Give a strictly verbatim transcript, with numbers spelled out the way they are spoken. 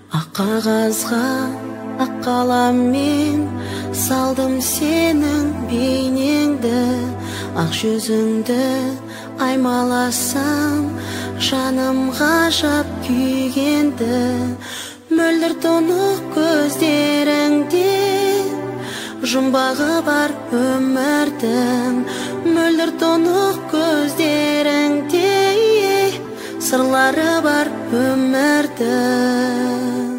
Ақ қағазға ақ қаламмен салдым сенің бейнеңді, ақ жүзіңді аймаласам жаным ғажап күйгенді. Мөлдір тұнық көздеріңде жұмбағы бар өмірдің, мөлдір тұнық көздеріңде сырлары бар өмірдің.